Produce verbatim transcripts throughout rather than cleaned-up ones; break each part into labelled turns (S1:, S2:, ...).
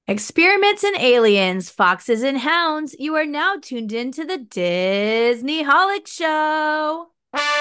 S1: Experiments in aliens, foxes and hounds. You are now tuned in to the Disney Holic Show.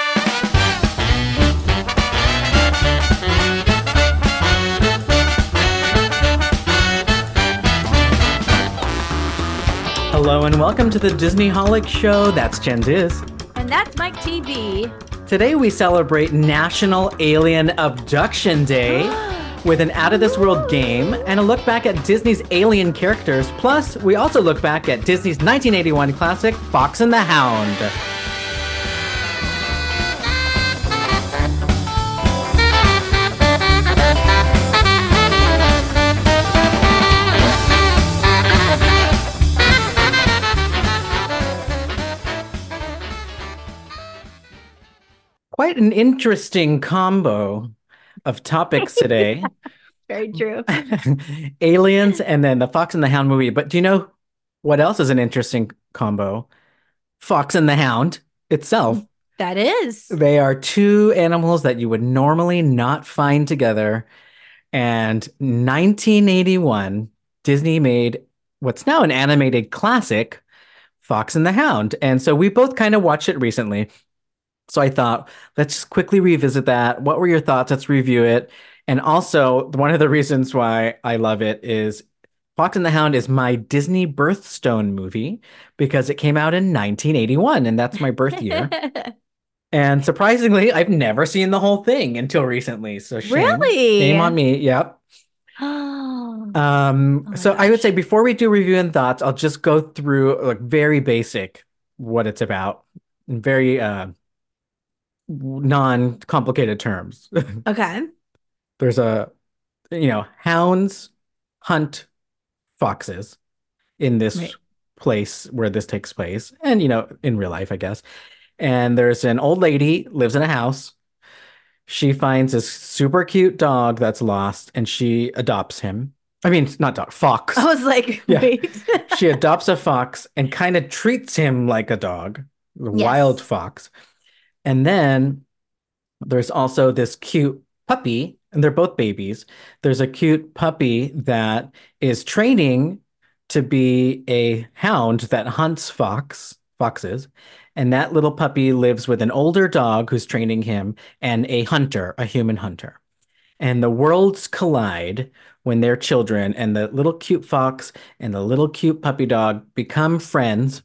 S2: Hello and welcome to the Disney Holic Show. That's Jen Diz.
S1: And that's Mike T V.
S2: Today we celebrate National Alien Abduction Day with an out-of-this-world game and a look back at Disney's alien characters. Plus, we also look back at Disney's nineteen eighty-one classic, Fox and the Hound. Quite an interesting combo of topics today.
S1: Very true.
S2: Aliens and then the Fox and the Hound movie. But do you know what else is an interesting combo? Fox and the Hound itself.
S1: That is.
S2: They are two animals that you would normally not find together. And nineteen eighty-one, Disney made what's now an animated classic, Fox and the Hound. And so we both kind of watched it recently. So I thought, let's just quickly revisit that. What were your thoughts? Let's review it. And also, one of the reasons why I love it is Fox and the Hound is my Disney birthstone movie because it came out in nineteen eighty-one, and that's my birth year. And surprisingly, I've never seen the whole thing until recently. So shame,
S1: Really?
S2: shame on me. Yep.
S1: Oh,
S2: Um,
S1: oh my
S2: so I would
S1: gosh.
S2: say before we do review and thoughts, I'll just go through like very basic what it's about, in very uh, non-complicated terms.
S1: Okay.
S2: There's a, you know, hounds hunt foxes in this
S1: Right.
S2: place where this takes place, and you know, in real life, I guess. And there's an old lady lives in a house. She finds this super cute dog that's lost, and she adopts him. I mean, not dog,
S1: I
S2: fox.
S1: was like,
S2: Yeah.
S1: wait.
S2: She adopts a fox and kind of treats him like a dog, a wild
S1: Yes.
S2: fox. And then there's also this cute puppy, and they're both babies. There's a cute puppy that is training to be a hound that hunts fox, foxes. And that little puppy lives with an older dog who's training him and a hunter, a human hunter. And the worlds collide when they're children, and the little cute fox and the little cute puppy dog become friends.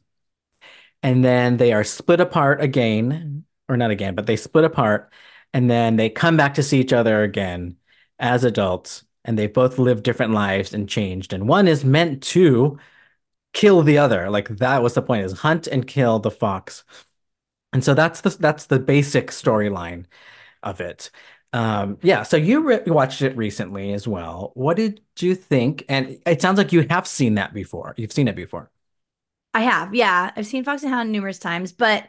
S2: And then they are split apart again, or not again, but they split apart. And then they come back to see each other again as adults. And they both live different lives and changed. And one is meant to kill the other. Like that was the point, is hunt and kill the fox. And so that's the that's the basic storyline of it. Um, yeah, so you re watched it recently as well. What did you think? And it sounds like you have seen that before. You've seen it before.
S1: I have. Yeah. I've seen Fox and Hound numerous times, but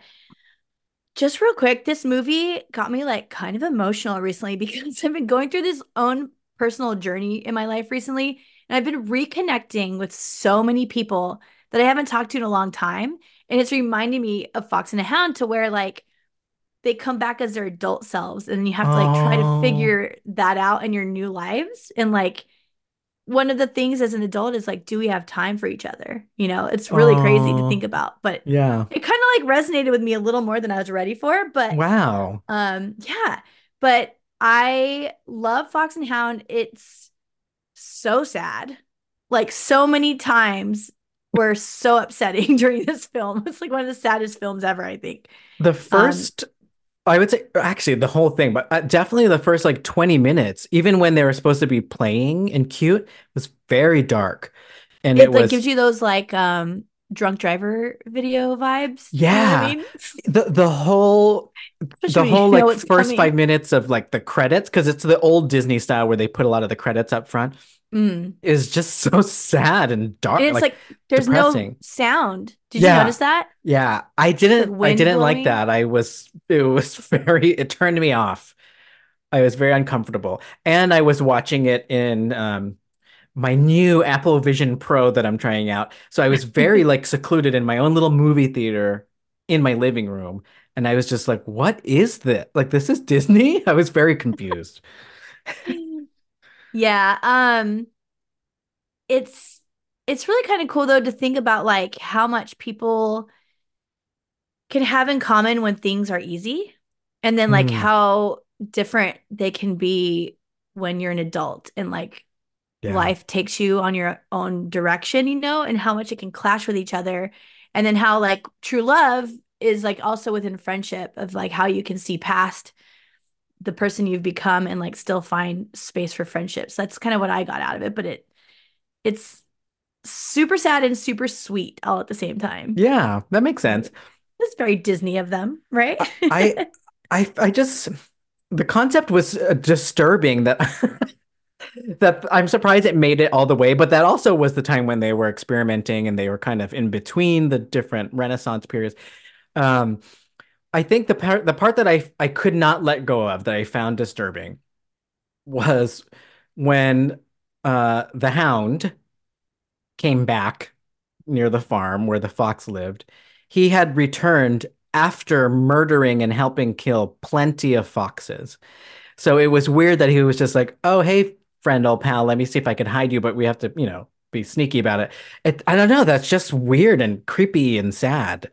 S1: just real quick, this movie got me like kind of emotional recently because I've been going through this own personal journey in my life recently. And I've been reconnecting with so many people that I haven't talked to in a long time. And it's reminding me of Fox and the Hound to where like they come back as their adult selves and then you have to like try to
S2: Oh,
S1: figure that out in your new lives. And like one of the things as an adult is like, do we have time for each other? You know, it's really crazy to think
S2: oh,
S1: about, but
S2: yeah.
S1: it kind of like resonated with me a little more than I was ready for. But
S2: Wow.
S1: um, yeah, but I love Fox and Hound. It's so sad. Like so many times were so upsetting during this film. It's like one of the saddest films ever, I think.
S2: The
S1: Um,
S2: first, I would say, actually, the whole thing, but uh, definitely the first like twenty minutes, even when they were supposed to be playing and cute, was very dark. And it
S1: it like gives
S2: was,
S1: you those like um drunk driver video vibes. You know what I
S2: yeah,
S1: mean?
S2: the the whole the
S1: Especially when
S2: whole
S1: you know
S2: like
S1: what's
S2: first five
S1: coming.
S2: minutes of like the credits, because it's the old Disney style where they put a lot of the credits up front,
S1: Mm.
S2: is just so sad and
S1: And
S2: dark,
S1: it's
S2: like
S1: like there's no
S2: depressing.
S1: sound. Did you
S2: Yeah.
S1: notice that?
S2: Yeah. I
S1: It's like
S2: didn't I
S1: wind
S2: didn't like
S1: blowing.
S2: that. I was it was very it turned me off. I was very uncomfortable. And I was watching it in um my new Apple Vision Pro that I'm trying out. So I was very like secluded in my own little movie theater in my living room. And I was just like, what is this? Like, this is Disney? I was very confused.
S1: Yeah, um it's it's really kind of cool though to think about like how much people can have in common when things are easy, and then like
S2: Mm,
S1: how different they can be when you're an adult and like
S2: yeah.
S1: life takes you on your own direction, you know, and how much it can clash with each other. And then how like true love is like also within friendship of like how you can see past the person you've become and like still find space for friendships. That's kind of what I got out of it, but it it's super sad and super sweet all at the same time.
S2: Yeah, that makes sense.
S1: It's very Disney of them, right?
S2: I I I just the concept was uh, disturbing that that I'm surprised it made it all the way, but that also was the time when they were experimenting and they were kind of in between the different Renaissance periods. Um, I think the part the part that I I could not let go of that I found disturbing was when uh the hound came back near the farm where the fox lived. He had returned after murdering and helping kill plenty of foxes. So it was weird that he was just like, "Oh, hey, friend, old pal, let me see if I can hide you, but we have to, you know, be sneaky about it." It, I don't know, that's just weird and creepy and sad.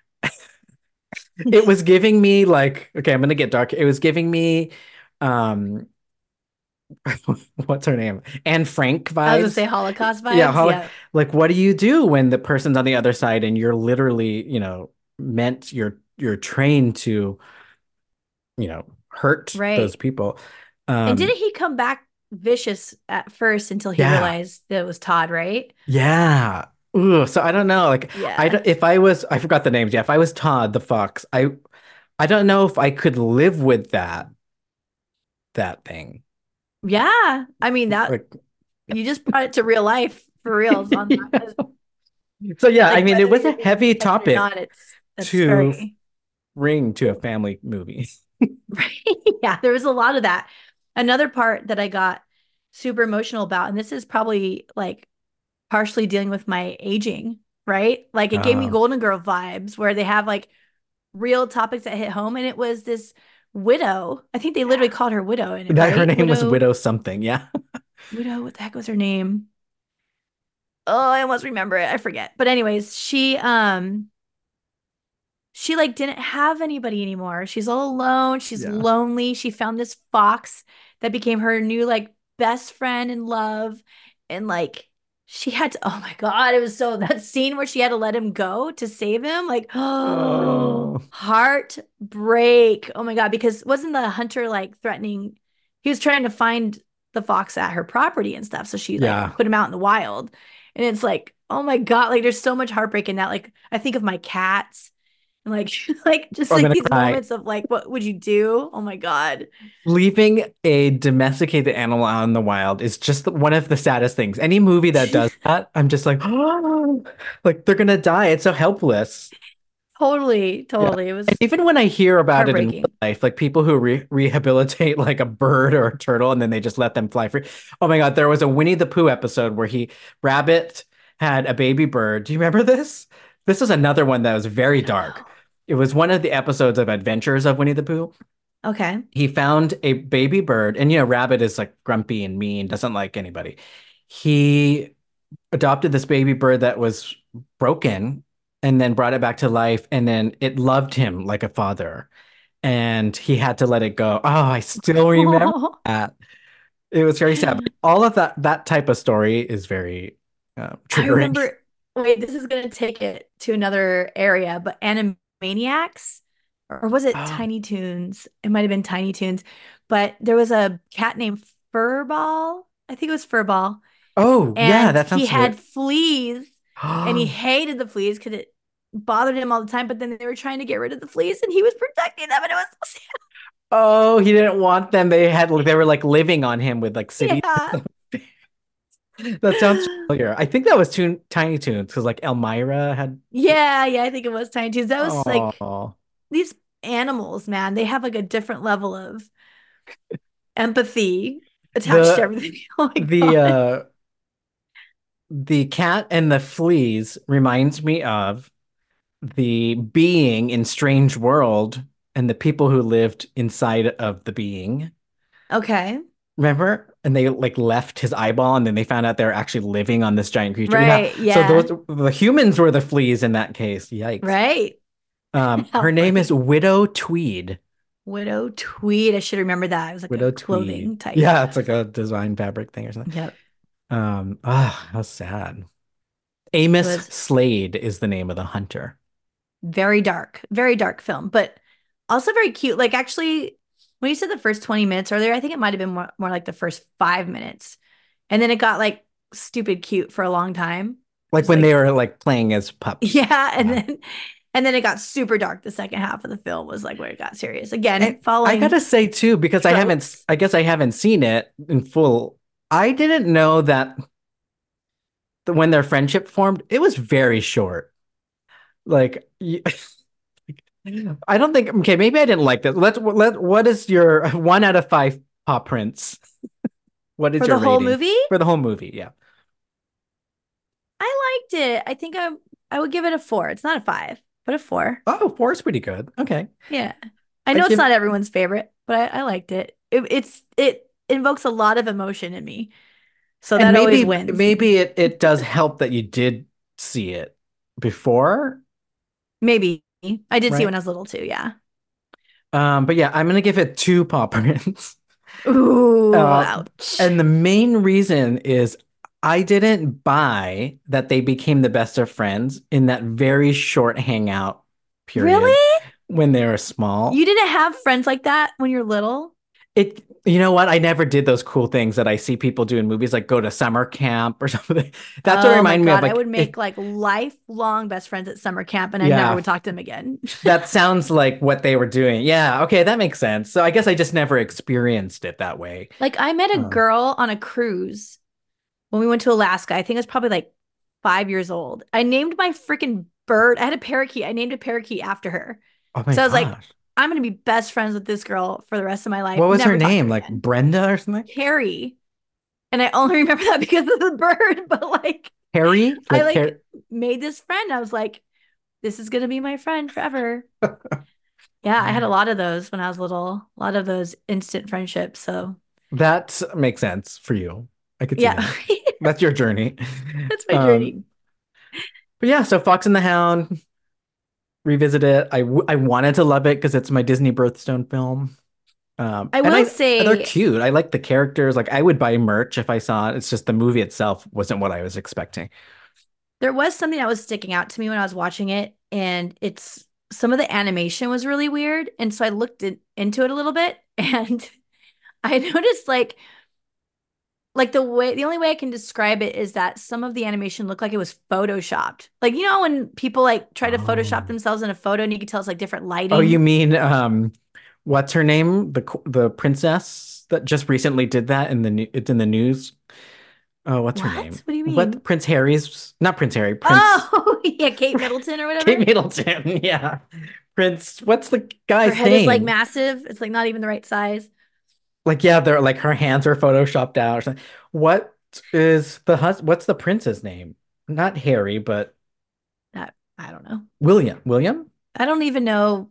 S2: It was giving me like, okay, I'm gonna get dark. It was giving me, um, what's her name? Anne Frank
S1: I was gonna
S2: vibes.
S1: say Holocaust
S2: Yeah,
S1: vibes.
S2: how,
S1: Yeah.
S2: like what do you do when the person's on the other side and you're literally, you know, meant you're you're trained to, you know, hurt those
S1: Right.
S2: people.
S1: And
S2: Um,
S1: didn't he come back vicious at first until he
S2: yeah.
S1: realized that it was Todd, right?
S2: Yeah. Ooh, so I don't know. Like I
S1: Yeah.
S2: don't, if I was I forgot the names. Yeah, if I was Todd the fox, I I don't know if I could live with that that thing.
S1: Yeah. I mean that
S2: Like
S1: you just brought it to real life for reals on that. 'Cause,
S2: so yeah, I
S1: like
S2: mean it
S1: whether
S2: was a
S1: you're being
S2: heavy
S1: protected or
S2: topic
S1: not, it's that's
S2: to
S1: very
S2: bring to a family movie.
S1: right. Yeah, there was a lot of that. Another part that I got super emotional about, and this is probably like partially dealing with my aging, right? Like it gave me
S2: Oh,
S1: Golden Girl vibes where they have like real topics that hit home. And it was this widow. I think they literally called her widow in it,
S2: that her
S1: right?
S2: name was
S1: Widow,
S2: Widow something. Yeah.
S1: widow, what the heck was her name? Oh, I almost remember it. I forget. But anyways, she um she like didn't have anybody anymore. She's all alone. She's
S2: Yeah.
S1: lonely. She found this fox that became her new like best friend in love. And like she had to, oh my God, it was so that scene where she had to let him go to save him. Like, oh,
S2: Oh,
S1: heartbreak. Oh my God, because wasn't the hunter like threatening? He was trying to find the fox at her property and stuff. So she like
S2: yeah.
S1: put him out in the wild. And it's like, oh my God, like there's so much heartbreak in that. Like I think of my cats and like like just
S2: I'm
S1: like
S2: gonna
S1: these
S2: cry.
S1: moments of like what would you do? Oh my God.
S2: Leaving a domesticated animal out in the wild is just one of the saddest things. Any movie that does that, I'm just like, oh, like they're gonna die. It's so helpless.
S1: Totally,
S2: Yeah.
S1: totally. It
S2: And
S1: was
S2: even when I hear about it in real
S1: heartbreaking.
S2: life, like people who re rehabilitate like a bird or a turtle and then they just let them fly free. Oh my God, there was a Winnie the Pooh episode where he Rabbit had a baby bird. Do you remember this? This is another one that was very dark.
S1: No.
S2: It was one of the episodes of Adventures of Winnie the Pooh.
S1: Okay.
S2: He found a baby bird, and you know, Rabbit is like grumpy and mean, doesn't like anybody. He adopted this baby bird that was broken and then brought it back to life, and then it loved him like a father, and he had to let it go. Oh, I still remember
S1: Oh,
S2: that. It was very sad. But all of that that type of story is very uh,
S1: I
S2: triggering.
S1: remember. Wait, this is gonna take it to another area, but Animaniacs, or was it
S2: Oh,
S1: Tiny Toons? It might have been Tiny Toons, but there was a cat named Furball. I think it was Furball,
S2: oh yeah,
S1: and
S2: that
S1: he
S2: sounds
S1: had
S2: familiar.
S1: fleas, and he hated the fleas because it bothered him all the time. But then they were trying to get rid of the fleas, and he was protecting them, and it was so
S2: Oh, he didn't want them. They had they were like living on him with like cities.
S1: sad.
S2: That sounds
S1: Yeah.
S2: familiar. I think that was Toon Tiny Toons because like Elmira had.
S1: Yeah, yeah, I think it was Tiny Toons. That was like
S2: Oh,
S1: these animals, man, they have like a different level of empathy attached to
S2: the
S1: everything. Oh my
S2: the
S1: God.
S2: uh the cat and the fleas reminds me of the being in Strange World and the people who lived inside of the being.
S1: Okay.
S2: Remember? and they like left his eyeball and then they found out they're actually living on this giant creature. Yeah.
S1: Right.
S2: So those
S1: Yeah.
S2: the humans were the fleas in that case. Yikes.
S1: Right.
S2: Um,
S1: How
S2: her name is
S1: funny.
S2: Widow Tweed.
S1: Widow tweed. I should remember that. It was like a
S2: Widow Tweed.
S1: clothing type.
S2: Yeah, it's like a design fabric thing or something.
S1: Yep.
S2: Um, ah, how sad.
S1: It
S2: Amos
S1: was
S2: Slade is the name of the hunter.
S1: very dark, very dark film, but also very cute. Like actually, when you said the first twenty minutes earlier, I think it might have been more, more like the first five minutes. And then it got like stupid cute for a long time.
S2: Like
S1: Just
S2: when they
S1: like,
S2: were like playing as pups.
S1: yeah. And
S2: Yeah.
S1: then and then it got super dark. The second half of the film was like where it got serious. Again,
S2: And I
S1: following
S2: gotta say too, because I haven't,
S1: tropes.
S2: I guess I haven't seen it in full. I didn't know that the, when their friendship formed, it was very short. Like, y- I don't think. Okay, maybe I didn't like this. Let's let. What is your one out of five paw prints? What is
S1: For
S2: your
S1: the whole
S2: rating
S1: movie,
S2: for the whole movie? Yeah.
S1: I liked it. I think I I would give it a four. It's not a five, but a four.
S2: Oh, four is pretty good. Okay.
S1: Yeah. I
S2: I
S1: know it's
S2: give,
S1: not everyone's favorite, but I, I liked it. it. It's it invokes a lot of emotion in me. So
S2: and
S1: that always
S2: maybe
S1: wins.
S2: maybe it it does help that you did see it before,
S1: Maybe. I did see
S2: right?
S1: when I was little too, yeah.
S2: Um, but yeah, I'm gonna give it two paw prints.
S1: Ooh,
S2: Uh,
S1: ouch.
S2: and the main reason is I didn't buy that they became the best of friends in that very short hangout period
S1: Really?
S2: when they were small.
S1: You didn't have friends like that when you're little?
S2: It, you know what? I never did those cool things that I see people do in movies, like go to summer camp or something. That's what it
S1: Oh my
S2: reminded me of.
S1: God. I would
S2: Like, if,
S1: make like lifelong best friends at summer camp and I never
S2: yeah,
S1: would talk to them again.
S2: that sounds like what they were doing. Yeah, okay, that makes sense. So I guess I just never experienced it that way.
S1: Like I met a
S2: Um,
S1: girl on a cruise when we went to Alaska. I think I was probably like five years old. I named my freaking bird. I had a parakeet. I named a parakeet after her.
S2: oh my
S1: So I was like,
S2: gosh.
S1: I'm gonna be best friends with this girl for the rest of my life.
S2: What was her
S1: Never talk to
S2: name?
S1: her
S2: Like
S1: again.
S2: Brenda or something?
S1: Carrie. And I only remember that because of the bird, but like
S2: Harry?
S1: I
S2: Like
S1: like
S2: Car
S1: made this friend. I was like, this is gonna be my friend forever. Yeah, I had a lot of those when I was little, a lot of those instant friendships. So
S2: That makes sense for you. I could see
S1: yeah,
S2: that. That's your journey.
S1: that's my
S2: Um,
S1: journey.
S2: but yeah, so Fox and the Hound, revisit it. I w I wanted to love it because it's my Disney birthstone film. Um,
S1: I
S2: and
S1: will
S2: I they're
S1: say
S2: cute. I like the characters. Like I would buy merch if I saw it. It's just the movie itself wasn't what I was expecting.
S1: there was something that was sticking out to me when I was watching it, and it's some of the animation was really weird. And so I looked in, into it a little bit, and I noticed like like the way the only way I can describe it is that some of the animation looked like it was photoshopped. Like you know when people like try to photoshop
S2: Oh.
S1: themselves in a photo and you can tell it's like different
S2: Oh, you
S1: lighting.
S2: mean um what's her name? The qu- the princess that just recently did that in the new it's in the news. Oh, what's her
S1: What?
S2: name?
S1: What do you
S2: What
S1: mean?
S2: Prince Harry's not Prince Harry, Prince
S1: Oh, yeah, Kate Middleton or
S2: Kate
S1: whatever.
S2: Middleton. Yeah. Prince, what's the
S1: Her
S2: guy's
S1: head is like
S2: name?
S1: massive. It's like not even the right size.
S2: Like, yeah, they're like her hands are photoshopped out or something. What is the hus what's the prince's name? Not Harry, but
S1: That I don't know.
S2: William. William?
S1: I don't even know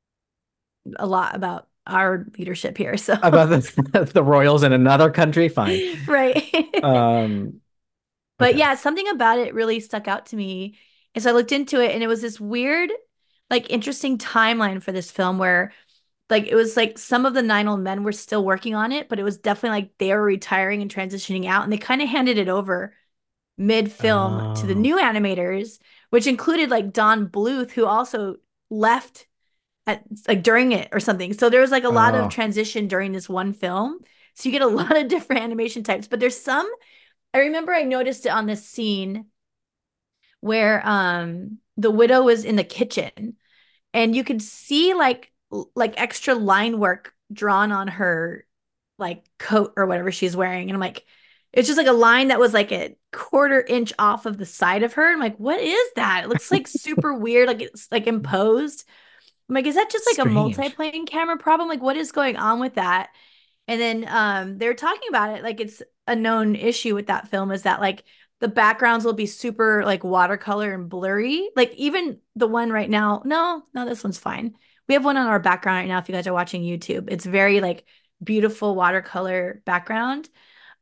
S1: a lot about our leadership here. So,
S2: About the the royals in another country? Fine.
S1: right.
S2: Um,
S1: But
S2: okay.
S1: yeah, something about it really stuck out to me. And so I looked into it and it was this weird, like interesting timeline for this film where like it was like some of the nine old men were still working on it, but it was definitely like they were retiring and transitioning out. And they kind of handed it over mid-film to the
S2: Oh.
S1: new animators, which included like Don Bluth, who also left at like during it or something. So there was like a lot of
S2: Oh.
S1: transition during this one film. So you get a lot of different animation types, but there's some I remember I noticed it on this scene where um the widow was in the kitchen and you could see like like extra line work drawn on her like coat or whatever she's wearing. And I'm like, it's just like a line that was like a quarter inch off of the side of her. I'm like, what is that? It looks like super weird, like it's like imposed. I'm like, is that just like a
S2: Strange.
S1: multiplane camera problem? Like, what is going on with that? And then um they're talking about it like it's a known issue with that film is that like the backgrounds will be super like watercolor and blurry. Like even the one right now, no, no, this one's fine. We have one on our background right now if you guys are watching YouTube. It's very like beautiful watercolor background.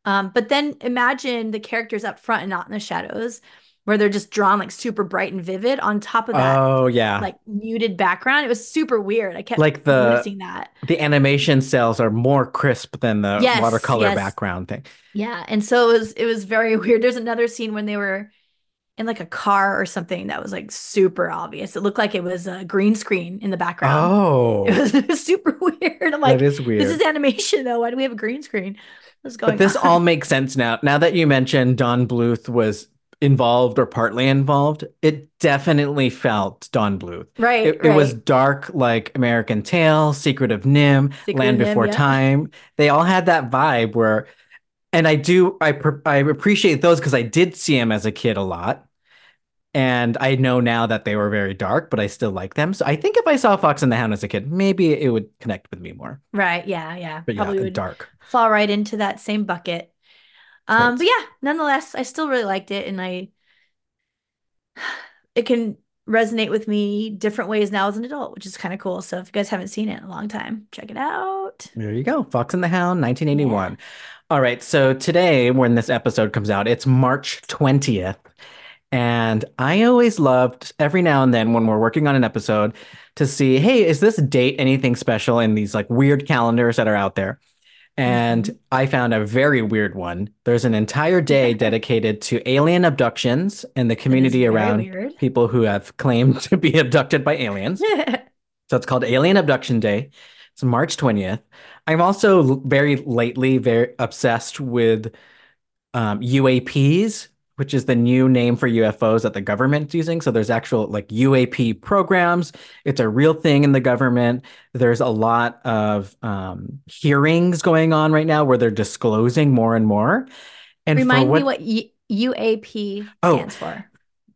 S1: Um, but then imagine the characters up front and not in the shadows, where they're just drawn like super bright and vivid on top of that
S2: Oh yeah.
S1: like muted background. It was super weird. I kept
S2: Like the
S1: noticing that.
S2: the animation cells are more crisp than the
S1: Yes,
S2: watercolor
S1: yes.
S2: background thing.
S1: Yeah. And so it was it was very weird. There's another scene when they were in like a car or something that was like super obvious. It looked like it was a green screen in the background. It
S2: Oh,
S1: was, it was super weird. I'm
S2: that
S1: like,
S2: is
S1: this is
S2: weird.
S1: animation though. Why do we have a green screen? What's
S2: But
S1: going
S2: this all
S1: on?
S2: makes sense now. Now that you mentioned Don Bluth was involved or partly involved, it definitely felt Don Bluth.
S1: Right,
S2: It, it was
S1: right.
S2: dark like American Tail, Secret of Nim,
S1: Secret of
S2: Land
S1: Nim,
S2: Before
S1: yeah.
S2: Time. They all had that vibe where, and I do, I, pr- I appreciate those because I did see them as a kid a lot. And I know now that they were very dark, but I still like them. So I think if I saw Fox and the Hound as a kid, maybe it would connect with me more.
S1: Right, yeah, yeah.
S2: But yeah,
S1: Probably would
S2: dark.
S1: fall right into that same bucket. Um, but
S2: Right.
S1: yeah, nonetheless, I still really liked it and I it can resonate with me different ways now as an adult, which is kind of cool. So if you guys haven't seen it in a long time, check it out.
S2: There you go. Fox and the Hound,
S1: Yeah.
S2: nineteen eighty-one. All right. So today, when this episode comes out, it's March twentieth. And I always loved every now and then when we're working on an episode to see, hey, is this date anything special in these like weird calendars that are out there? And
S1: Hmm.
S2: I found a very weird one. There's an entire day dedicated to alien abductions and the
S1: That is
S2: community
S1: very
S2: around
S1: weird.
S2: people who have claimed to be abducted by aliens. So it's called Alien Abduction Day. It's March twentieth. I'm also very lately very obsessed with um, U A Ps, which is the new name for U F Os that the government's using. So there's actual like U A P programs. It's a real thing in the government. There's a lot of um, hearings going on right now where they're disclosing more and more. And for
S1: Remind me
S2: what,
S1: what U UAP
S2: oh,
S1: stands for.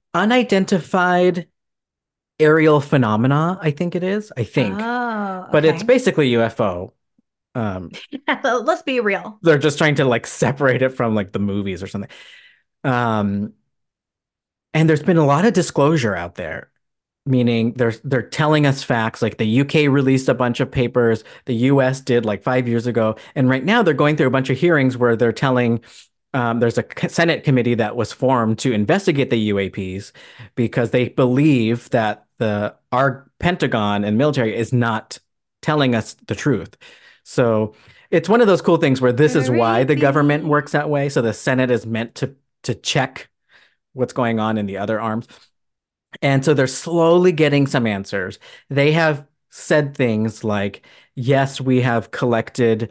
S2: unidentified aerial phenomena, I think it is. I think.
S1: Oh,
S2: But it's
S1: okay.
S2: basically U F O. Um,
S1: Let's be real.
S2: they're just trying to like separate it from like the movies or something. Um, and there's been a lot of disclosure out there, meaning they're they're telling us facts. Like the U K released a bunch of papers, the U S did like five years ago, and right now they're going through a bunch of hearings where they're telling. Um, there's a Senate committee that was formed to investigate the U A Ps because they believe that the our Pentagon and military is not telling us the truth. So it's one of those cool things where this is why the government
S1: Creepy.
S2: works that way. So the Senate is meant to to check what's going on in the other arms. And so they're slowly getting some answers. They have said things like, yes, we have collected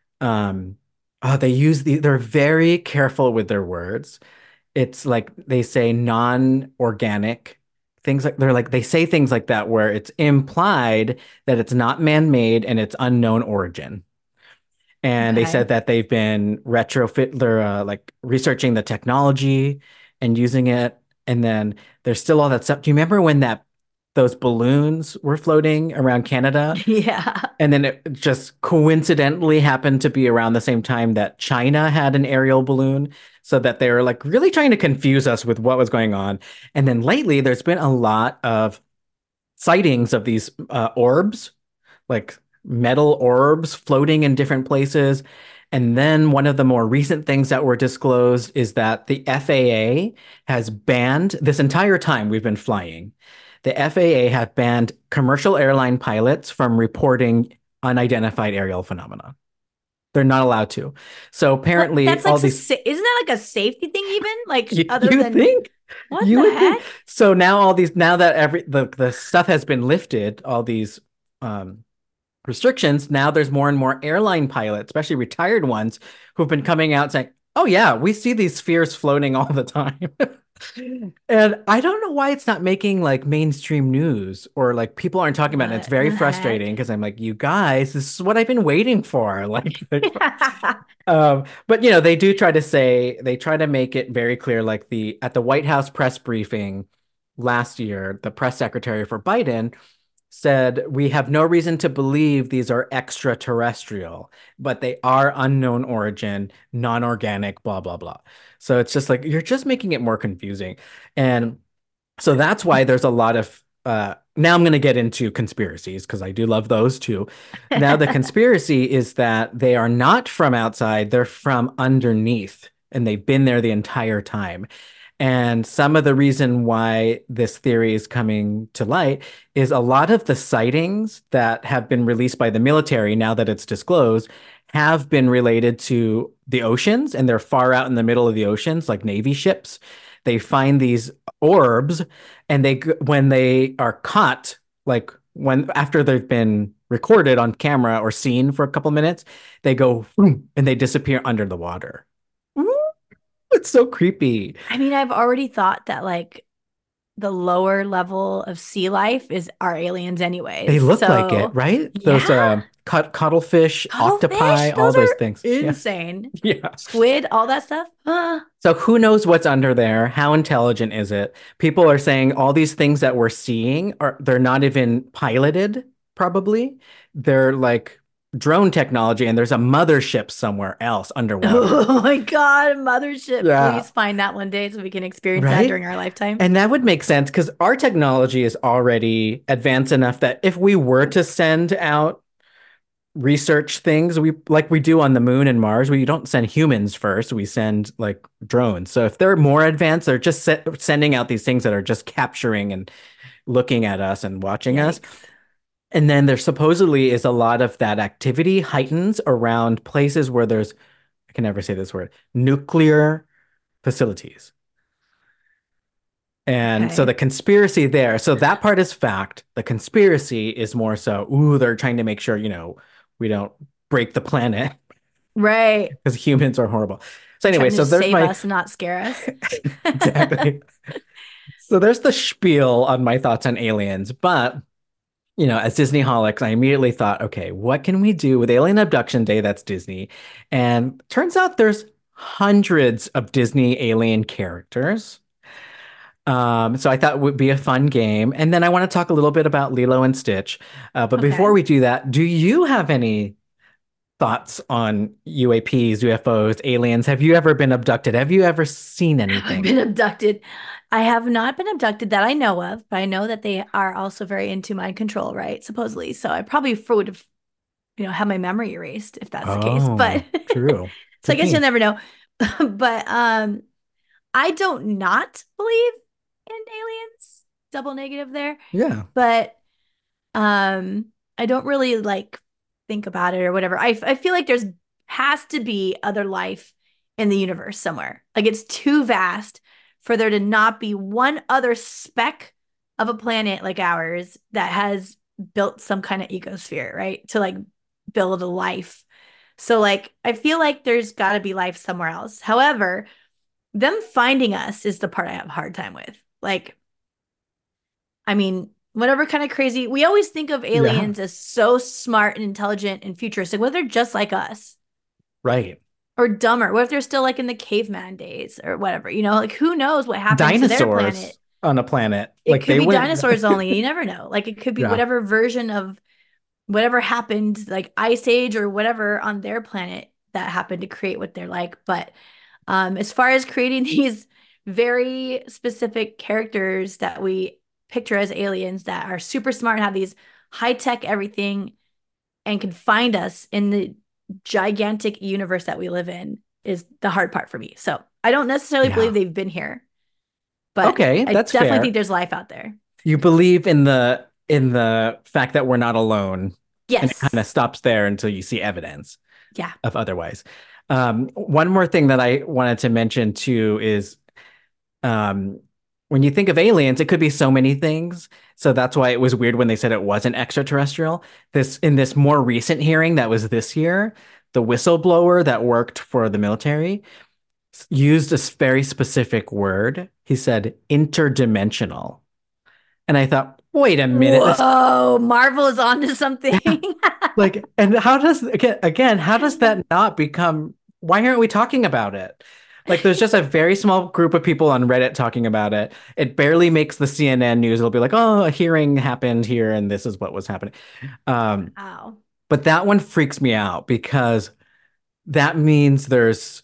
S2: um oh, they use the they're very careful with their words. It's like they say non-organic things like they're like they say things like that where it's implied that it's not man-made and it's unknown origin. And they said
S1: Okay.
S2: that they've been retrofit, they're uh, like researching the technology and using it. And then there's still all that stuff. Do you remember when that those balloons were floating around Canada?
S1: Yeah.
S2: And then it just coincidentally happened to be around the same time that China had an aerial balloon, so that they were like really trying to confuse us with what was going on. And then lately, there's been a lot of sightings of these uh, orbs, like metal orbs floating in different places. And then one of the more recent things that were disclosed is that the F A A has banned this entire time we've been flying. The F A A have banned commercial airline pilots from reporting unidentified aerial phenomena. They're not allowed to. So
S1: What?
S2: apparently,
S1: That's like
S2: all
S1: so
S2: these
S1: sa- isn't that like a safety thing even? Like
S2: you,
S1: other
S2: you
S1: than
S2: think
S1: what
S2: you
S1: the
S2: would think
S1: heck?
S2: so now all these now that every the the stuff has been lifted, all these um restrictions, now there's more and more airline pilots, especially retired ones, who've been coming out saying, "Oh yeah, we see these spheres floating all the time." And I don't know why it's not making like mainstream news or like people aren't talking about it. And it's
S1: What
S2: very
S1: the heck?
S2: frustrating because I'm like, you guys, this is what I've been waiting for. Like,
S1: Yeah.
S2: um, but you know, they do try to say they try to make it very clear, like the at the White House press briefing last year, the press secretary for Biden said, we have no reason to believe these are extraterrestrial, but they are unknown origin, non-organic, blah, blah, blah. So it's just like, you're just making it more confusing. And so that's why there's a lot of uh, now I'm going to get into conspiracies because I do love those too. Now, the conspiracy is that they are not from outside, they're from underneath, and they've been there the entire time. And some of the reason why this theory is coming to light is a lot of the sightings that have been released by the military, now that it's disclosed, have been related to the oceans, and they're far out in the middle of the oceans, like Navy ships. They find these orbs, and they when they are caught, like when after they've been recorded on camera or seen for a couple minutes, they go "Vroom," and they disappear under the water. It's so creepy.
S1: I mean, I've already thought that like the lower level of sea life is our aliens
S2: They
S1: anyways.
S2: look like it,
S1: So,
S2: right?
S1: yeah,
S2: Those uh, cut cuttlefish, octopi,
S1: cuttlefish,
S2: all
S1: those
S2: those
S1: are
S2: things. Yeah,
S1: insane.
S2: yeah.
S1: Squid, all that stuff. Uh,
S2: So who knows what's under there? How intelligent is it? People are saying all these things that we're seeing are they're not even piloted, probably. They're like drone technology, and there's a mothership somewhere else underwater.
S1: oh my God, mothership.
S2: Yeah,
S1: Please find that one day so we can experience that
S2: right?
S1: during our lifetime.
S2: And that would make sense because our technology is already advanced enough that if we were to send out research things, we like we do on the moon and Mars, we don't send humans first, we send like drones. So if they're more advanced, they're just se sending out these things that are just capturing and looking at us and watching us.
S1: Yikes.
S2: And then there supposedly is a lot of that activity heightens around places where there's, I can never say this word, nuclear facilities. And so
S1: Okay.
S2: the conspiracy there, so that part is fact. The conspiracy is more so, ooh, they're trying to make sure, you know, we don't break the planet
S1: Right.
S2: because humans are horrible. So
S1: They're
S2: anyway,
S1: trying to
S2: so
S1: just
S2: there's
S1: save
S2: my
S1: us, not scare us.
S2: exactly. So there's the spiel on my thoughts on aliens, but you know, as Disney holics, I immediately thought, okay, what can we do with Alien Abduction Day? That's Disney. And turns out there's hundreds of Disney alien characters. Um, so I thought it would be a fun game. And then I want to talk a little bit about Lilo and Stitch. Uh, but before
S1: Okay.
S2: we do that, do you have any thoughts on U A Ps, U F Os, aliens? Have you ever been abducted? Have you ever seen
S1: Have I
S2: anything?
S1: been abducted? I have not been abducted that I know of, but I know that they are also very into mind control, right? Supposedly. So I probably would have, you know, had my memory erased if that's the case. But
S2: Oh, true.
S1: so I
S2: Could
S1: guess you'll
S2: be.
S1: never know. But um I don't not believe in aliens. Double negative there.
S2: Yeah.
S1: But um I don't really like think about it or whatever. I I feel like there's has to be other life in the universe somewhere. Like it's too vast for there to not be one other speck of a planet like ours that has built some kind of ecosphere, right? To like build a life. So like I feel like there's got to be life somewhere else. However, them finding us is the part I have a hard time with. Like, I mean, whatever kind of crazy, we always think of
S2: Yeah.
S1: aliens as so smart and intelligent and futuristic. What if they're just like us
S2: Right.
S1: or dumber? What if they're still like in the caveman days or whatever? You know, like who knows what happened to their planet?
S2: Dinosaurs on a planet.
S1: It
S2: Like
S1: could
S2: they
S1: be
S2: went.
S1: dinosaurs only. You never know. Like it could be
S2: Yeah.
S1: whatever version of whatever happened, like ice age or whatever on their planet that happened to create what they're like. But um, as far as creating these very specific characters that we picture as aliens that are super smart and have these high tech everything and can find us in the gigantic universe that we live in is the hard part for me. So I don't necessarily believe
S2: Yeah.
S1: they've been here, but
S2: Okay,
S1: I
S2: that's
S1: definitely think
S2: fair.
S1: there's life out there.
S2: You believe in the in the fact that we're not alone, and it kind of
S1: Yes.
S2: stops there until you see evidence
S1: Yeah.
S2: of otherwise. Um, one more thing that I wanted to mention too is um, when you think of aliens, it could be so many things. So that's why it was weird when they said it wasn't extraterrestrial. This in this more recent hearing that was this year, the whistleblower that worked for the military used a very specific word. He said interdimensional. And I thought, wait a minute, that's
S1: Whoa, Marvel is onto something.
S2: like, and how does again, again, how does that not become, why aren't we talking about it? Like, there's just a very small group of people on Reddit talking about it. It barely makes the C N N news. It'll be like, oh, a hearing happened here, and this is what was happening. Um,
S1: Wow.
S2: but that one freaks me out because that means there's,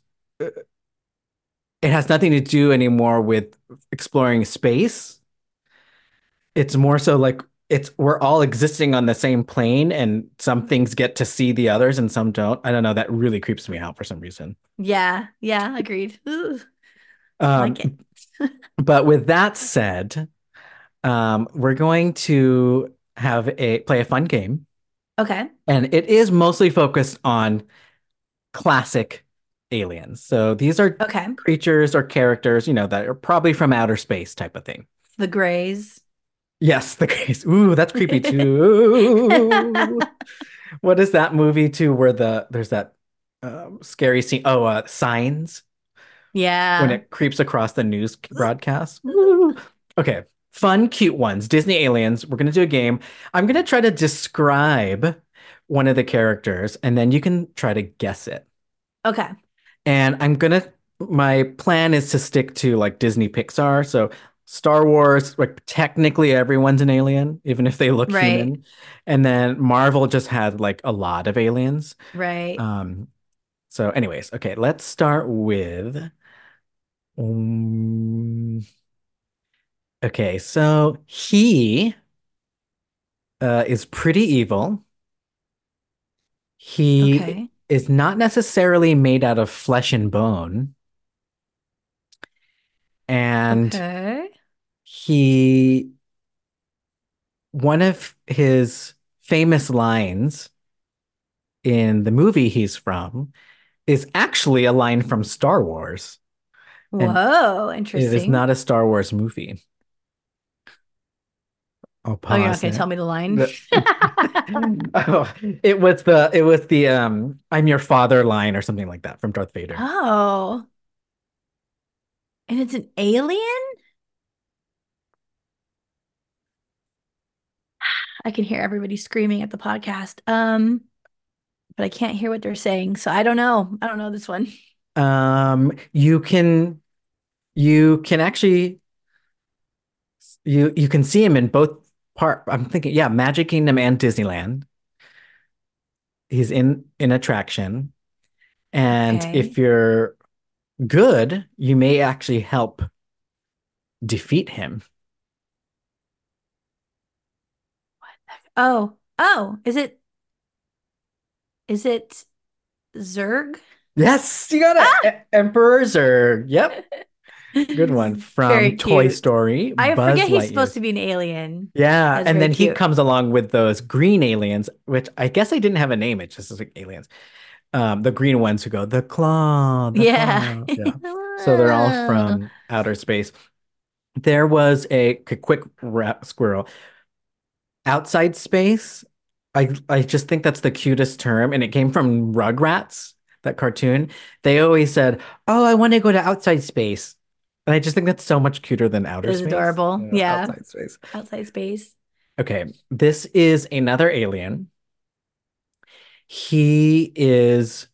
S2: it has nothing to do anymore with exploring space. It's more so like it's we're all existing on the same plane and some things get to see the others and some don't. I don't know. That really creeps me out for some reason.
S1: Yeah, yeah, agreed. Ooh, I like it.
S2: Um, but with that said, um, we're going to have a play a fun game,
S1: Okay,
S2: and it is mostly focused on classic aliens. So these are
S1: okay.
S2: creatures or characters, you know, that are probably from outer space type of thing.
S1: The Greys.
S2: Yes, the case. Ooh, that's creepy too. What is that movie too where the there's that um, scary scene? Oh, uh, Signs when
S1: Yeah.
S2: it creeps across the news broadcast. Ooh. Okay, fun, cute ones. Disney aliens. We're gonna do a game. I'm gonna try to describe one of the characters, and then you can try to guess it.
S1: Okay.
S2: And I'm gonna, my plan is to stick to like Disney Pixar. So Star Wars, like technically everyone's an alien, even if they look
S1: Right.
S2: human. And then Marvel just had like a lot of aliens.
S1: Right.
S2: Um, so anyways, okay, let's start with um, okay, so he uh is pretty evil. He
S1: Okay.
S2: is not necessarily made out of flesh and bone, and
S1: Okay.
S2: he one of his famous lines in the movie he's from is actually a line from Star Wars, and
S1: Whoa,
S2: it is
S1: interesting.
S2: not a Star Wars movie. I'll
S1: Oh, you're not
S2: pause
S1: going to
S2: it.
S1: tell me the line?
S2: The- oh, it was the it was the um I'm your father line or something like that from Darth Vader.
S1: Oh, and it's an alien? I can hear everybody screaming at the podcast. Um, but I can't hear what they're saying, so I don't know. I don't know this one.
S2: Um, you can you can actually you you can see him in both part. I'm thinking, yeah, Magic Kingdom and Disneyland. He's in in attraction. And
S1: Okay.
S2: if you're good, you may actually help defeat him.
S1: Oh, oh, is it is it Zurg?
S2: Yes, you got it. E- Emperor Zurg. Yep. Good one. From
S1: Very
S2: Toy
S1: cute.
S2: Story,
S1: I
S2: Buzz
S1: forget he's supposed
S2: Lightyear.
S1: to be an alien.
S2: Yeah,
S1: That's
S2: and
S1: very
S2: then he
S1: cute.
S2: comes along with those green aliens, which I guess they didn't have a name. It's just like aliens. Um, the green ones who go, the claw, the
S1: Yeah.
S2: claw. Yeah. So they're all from outer space. There was a quick rap squirrel. Outside space, I I just think that's the cutest term, and it came from Rugrats, that cartoon. They always said, "Oh, I want to go to outside space," and I just think that's so much cuter than
S1: It
S2: outer
S1: was
S2: space.
S1: adorable.
S2: Yeah,
S1: Yeah.
S2: outside space.
S1: Outside space.
S2: Okay, this is another alien. He is.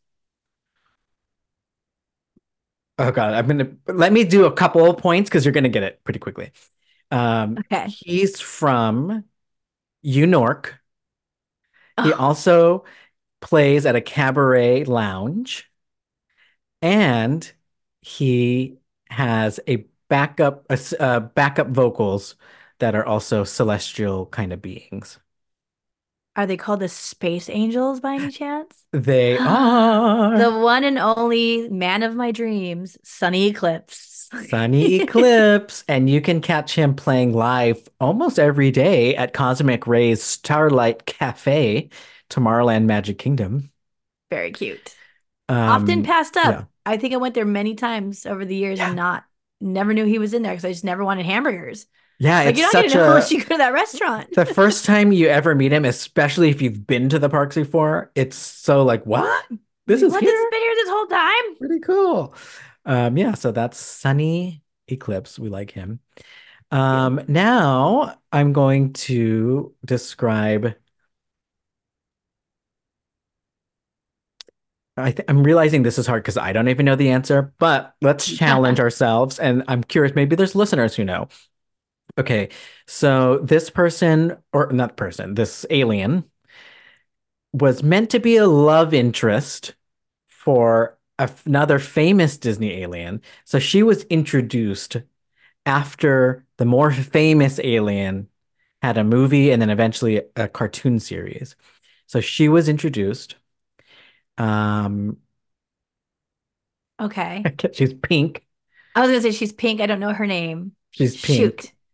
S2: Oh God, I'm gonna let me do a couple of points because you're gonna get it pretty quickly. Um,
S1: Okay.
S2: he's from Unork. He
S1: Oh,
S2: also plays at a cabaret lounge. And he has a backup a s- uh, backup vocals that are also celestial kind of beings.
S1: are they called the Space Angels by any chance?
S2: They
S1: The
S2: are
S1: one and only man of my dreams, Sunny Eclipse.
S2: Sunny Eclipse, and you can catch him playing live almost every day at Cosmic Ray's Starlight Cafe, Tomorrowland Magic Kingdom.
S1: Very cute. Often
S2: Um,
S1: passed up.
S2: yeah.
S1: I think I went there many times over the years and
S2: Yeah.
S1: not never knew he was in there because I just never wanted hamburgers.
S2: Yeah,
S1: Like
S2: it's
S1: you don't need
S2: such
S1: to know unless
S2: a
S1: you go to that restaurant.
S2: the first time you ever meet him, especially if you've been to the parks before, it's so like, what? This
S1: Like,
S2: is
S1: what? This has
S2: here?
S1: been here this whole time?
S2: Pretty cool. Um, yeah, so that's Sunny Eclipse. We like him.
S1: Cute.
S2: Um, now I'm going to describe. I th I'm realizing this is hard because I don't even know the answer, but let's challenge ourselves. And I'm curious, maybe there's listeners who know. Okay, so this person, or not person, this alien was meant to be a love interest for a- another famous Disney alien. So she was introduced after the more famous alien had a movie and then eventually a cartoon series. So she was introduced. Um,
S1: Okay.
S2: she's pink.
S1: I was gonna say she's pink. I don't know her name.
S2: She's pink.
S1: Shoot.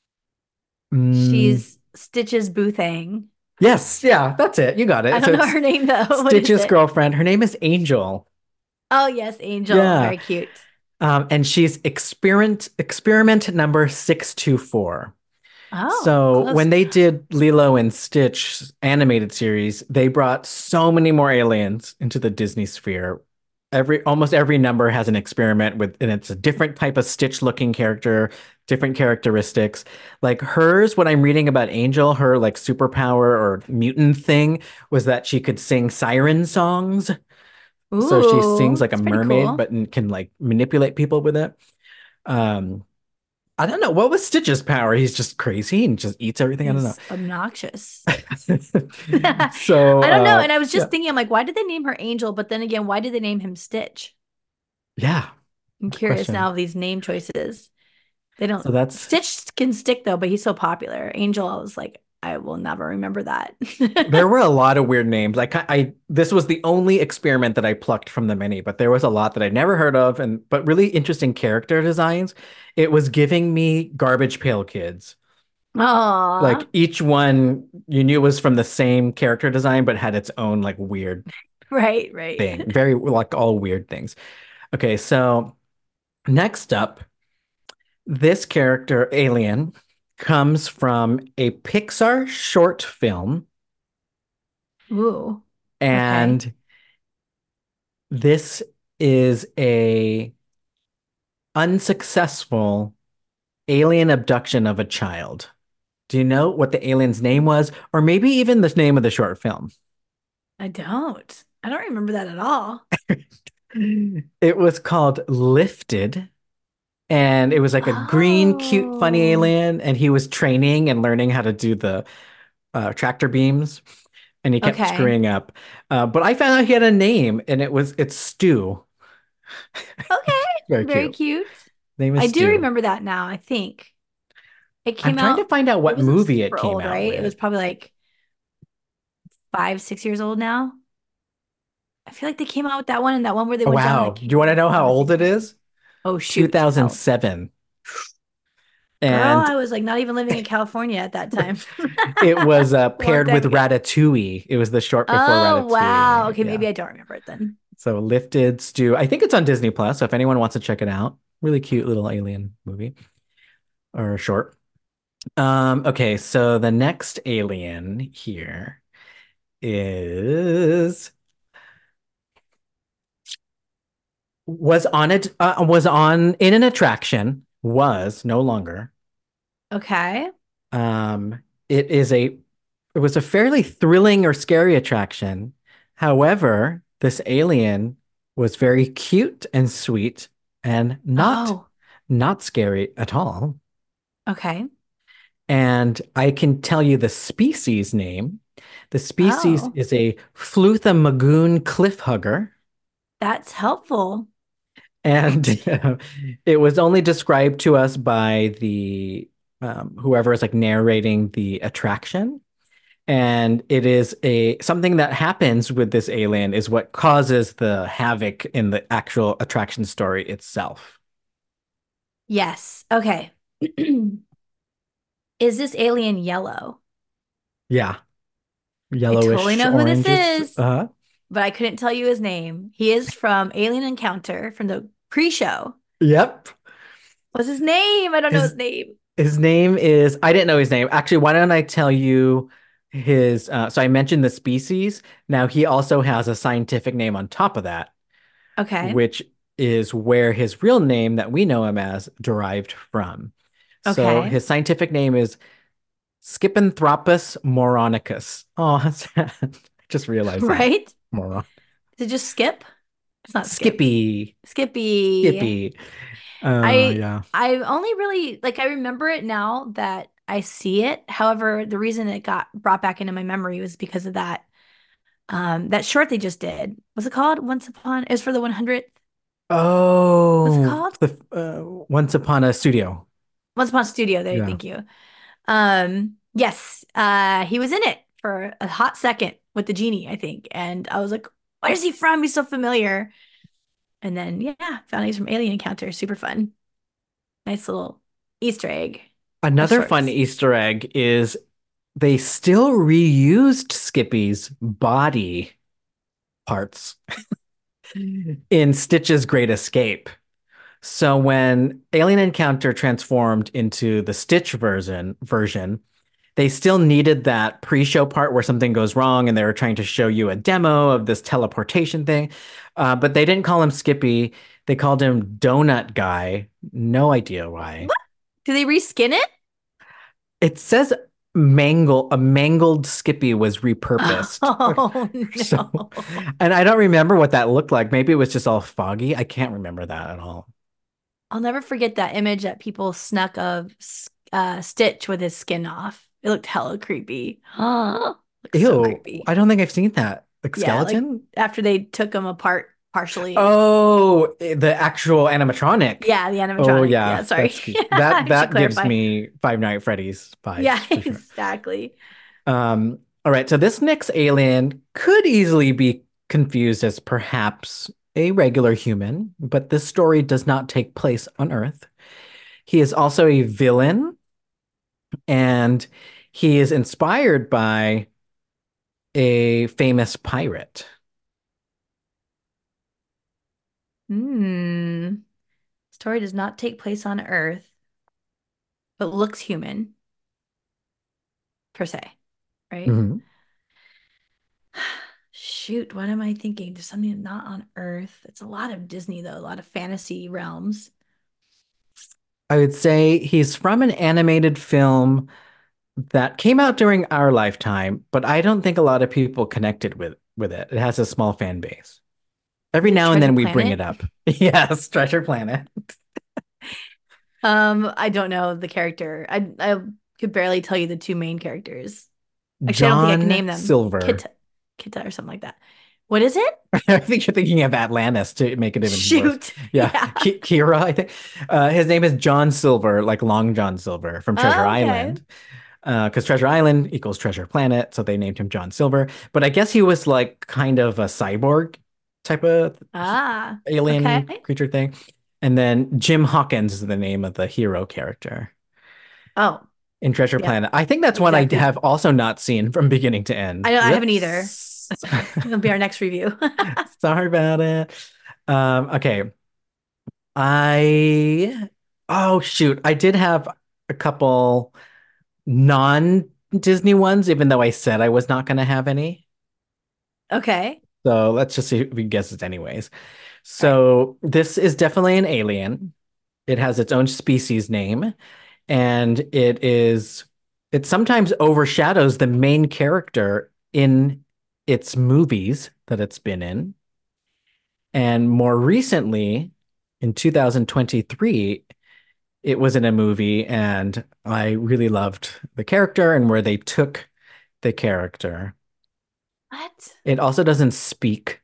S2: Mm,
S1: She's Stitch's Boothang.
S2: yes, yeah, that's it. You got
S1: I
S2: it. So
S1: don't know
S2: it's
S1: her name though. What is
S2: Stitch's
S1: it?
S2: girlfriend. Her name is Angel.
S1: Oh, yes, Angel.
S2: Yeah.
S1: Very cute.
S2: Um, and she's experiment experiment number six two four.
S1: Oh,
S2: So
S1: close.
S2: when they did Lilo and Stitch animated series, they brought so many more aliens into the Disney sphere. Every almost every number has an experiment with, and it's a different type of Stitch looking character, different characteristics. Like hers, what I'm reading about Angel, her like superpower or mutant thing was that she could sing siren songs. So she sings
S1: Ooh,
S2: like a
S1: it's pretty
S2: mermaid,
S1: cool.
S2: but can like manipulate people with it. Um, I don't know. What was Stitch's power? He's just crazy and just eats everything. I don't know.
S1: He's obnoxious.
S2: So,
S1: I don't know.
S2: uh,
S1: And I was
S2: yeah,
S1: just thinking, I'm like, why did they name her Angel? But then again, why did they name him Stitch?
S2: yeah,
S1: I'm
S2: good
S1: curious
S2: question.
S1: now of these name choices. They don't.
S2: So that's
S1: Stitch can stick though, but he's so popular. Angel, I was like, I will never remember that.
S2: there were a lot of weird names. Like I, I this was the only experiment that I plucked from the many, but there was a lot that I'd never heard of, and but really interesting character designs. It was giving me Garbage Pail Kids. Like
S1: Aw,
S2: each one you knew was from the same character design, but had its own like weird
S1: right, right.
S2: thing. Very like all weird things. Okay, so next up, this character, Alien, comes from a Pixar short film,
S1: Ooh, okay.
S2: and this is a unsuccessful alien abduction of a child. Do you know what the alien's name was, or maybe even the name of the short film?
S1: I don't. I don't remember that at all.
S2: It was called Lifted, and it was like a green, cute, funny
S1: Oh,
S2: alien, and he was training and learning how to do the uh, tractor beams, and he kept
S1: okay.
S2: screwing up. Uh, but I found out he had a name, and it was it's Stu.
S1: Okay.
S2: Very
S1: Very
S2: cute.
S1: cute.
S2: Name is
S1: I do
S2: Stu.
S1: remember that now, I think. It
S2: I'm
S1: came
S2: trying to
S1: out,
S2: find out
S1: it
S2: what
S1: wasn't
S2: movie it
S1: super
S2: came
S1: old,
S2: out
S1: right? It was
S2: with.
S1: probably like five, six years old now. I feel like they came out with that one and that one where they
S2: Oh,
S1: went down in the
S2: wow. Do you want to
S1: cave.
S2: know how old
S1: Obviously.
S2: it is?
S1: Oh, shoot. Tell.
S2: two thousand seven.
S1: Girl,
S2: And
S1: I was like not even living in California at that time.
S2: it was uh,
S1: Long
S2: paired with
S1: time ago.
S2: Ratatouille. It was the short before
S1: Oh, wow.
S2: Ratatouille.
S1: Okay,
S2: Yeah.
S1: maybe I don't remember it then.
S2: So Lifted Stew. I think it's on Disney Plus. So if anyone wants to check it out, really cute little alien movie or short. Um, okay, so the next alien here is was on it uh, was on in an attraction, was no longer.
S1: Okay.
S2: Um, it is a it was a fairly thrilling or scary attraction. However, this alien was very cute and sweet and not
S1: Oh,
S2: not scary at all.
S1: okay.
S2: And I can tell you the species name. The species
S1: Oh,
S2: is a Flutha Magoon cliffhugger,
S1: that's helpful.
S2: and it was only described to us by the um, whoever is like narrating the attraction. And it is a something that happens with this alien is what causes the havoc in the actual attraction story itself.
S1: Yes. Okay. Is this alien yellow?
S2: Yeah,
S1: I totally
S2: yellowish
S1: know who this
S2: oranges.
S1: is,
S2: Uh,
S1: but I couldn't tell you his name. He is from Alien Encounter from the pre-show.
S2: yep.
S1: What's his name? I don't know his
S2: His
S1: name.
S2: his name is I didn't know his name. Actually, why don't I tell you his uh, so I mentioned the species. Now he also has a scientific name on top of that,
S1: Okay.
S2: which is where his real name that we know him as derived from. So
S1: Okay.
S2: his scientific name is Skipanthropus moronicus. Oh, that's sad. I just realized that.
S1: Right?
S2: Moron.
S1: Is it just Skip? It's not Skip.
S2: Skippy.
S1: Skippy.
S2: Skippy. Uh,
S1: I
S2: yeah.
S1: I only really like I remember it now that I see it. However, the reason it got brought back into my memory was because of that um that short they just did. What's it called? Once Upon it was for the one hundredth. What's it
S2: Oh,
S1: called?
S2: the uh, Once Upon a Studio.
S1: Once Upon Studio. There,
S2: Yeah.
S1: thank you. Um Yes, uh, he was in it for a hot second with the genie, I think. And I was like, where's he from? He's so familiar. And then, yeah, found he's from Alien Encounter. Super fun. Nice little Easter egg of
S2: Another fun
S1: sorts.
S2: Easter egg is they still reused Skippy's body parts in Stitch's Great Escape. So when Alien Encounter transformed into the Stitch version version, they still needed that pre-show part where something goes wrong and they were trying to show you a demo of this teleportation thing. Uh, but they didn't call him Skippy. They called him Donut Guy. No idea why.
S1: What? Do they reskin it?
S2: It says mangle a mangled Skippy was repurposed.
S1: Oh
S2: So,
S1: no.
S2: and I don't remember what that looked like. Maybe it was just all foggy. I can't remember that at all.
S1: I'll never forget that image that people snuck of uh, Stitch with his skin off. It looked hella creepy. Looks so
S2: Ew,
S1: creepy.
S2: I don't think I've seen that. Like
S1: Yeah, like
S2: skeleton?
S1: after they took him apart partially.
S2: Oh, eh, the actual animatronic.
S1: Yeah, the
S2: Oh
S1: animatronic. Yeah,
S2: yeah,
S1: sorry.
S2: that's creepy. That
S1: I should
S2: that gives
S1: clarify.
S2: me Five Nights at Freddy's
S1: Yeah,
S2: vibes for sure.
S1: exactly.
S2: Um, all right, so this next alien could easily be confused as perhaps a regular human, but this story does not take place on Earth. He is also a villain, and he is inspired by a famous pirate.
S1: Hmm. Story does not take place on Earth, but looks human per se, right?
S2: Mhm.
S1: Shoot, what am I thinking? There's something not on Earth. It's a lot of Disney though, a lot of fantasy realms.
S2: I would say he's from an animated film that came out during our lifetime, but I don't think a lot of people connected with with it. It has a small fan base. Every
S1: Is it
S2: now and
S1: Treasure
S2: then we bring
S1: Planet?
S2: it up. Yes, Treasure Planet.
S1: Um, I don't know the character. I I could barely tell you the two main characters. Actually, I don't think I can
S2: John
S1: name them.
S2: Silver.
S1: Kita, Kita or something like that. What is it?
S2: I think you're thinking of Atlantis to make it even worse.
S1: Shoot.
S2: Yeah,
S1: Yeah.
S2: Ki Kira, I think. Uh, his name is John Silver, like Long John Silver from Treasure
S1: Oh, okay.
S2: Island. Because uh, Treasure Island equals Treasure Planet, so they named him John Silver. But I guess he was like kind of a cyborg type of
S1: Ah,
S2: alien
S1: okay.
S2: creature thing. And then Jim Hawkins is the name of the hero character
S1: Oh,
S2: in Treasure
S1: yep,
S2: Planet. I think that's one I
S1: exactly.
S2: have also not seen from beginning to
S1: I
S2: end.
S1: don't, I haven't either.
S2: Whoops.
S1: It'll be our next review.
S2: Sorry about it. Um, okay. I, oh shoot, I did have a couple non-Disney ones, even though I said I was not going to have any.
S1: Okay.
S2: So let's just see if we can guess it anyways.
S1: All right.
S2: So this is definitely an alien. It has its own species name, and it is it sometimes overshadows the main character in its movies that it's been in. And more recently, in two thousand twenty-three, it was in a movie, and I really loved the character and where they took the character.
S1: What?
S2: It also doesn't speak,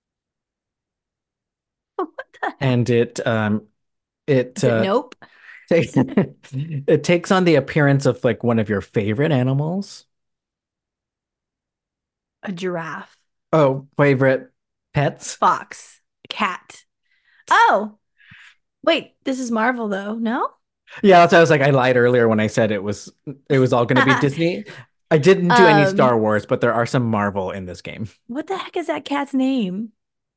S1: What the heck?
S2: and it um it
S1: Is it
S2: uh
S1: Nope?
S2: takes it takes on the appearance of like one of your favorite animals.
S1: A giraffe.
S2: Oh, favorite pets?
S1: Fox. A cat. Oh, wait. This is Marvel though. No?
S2: Yeah, that's why I was like, I lied earlier when I said it was it was all going to be Disney. I didn't do any
S1: Um,
S2: Star Wars, but there are some Marvel in this game.
S1: what the heck is that cat's name?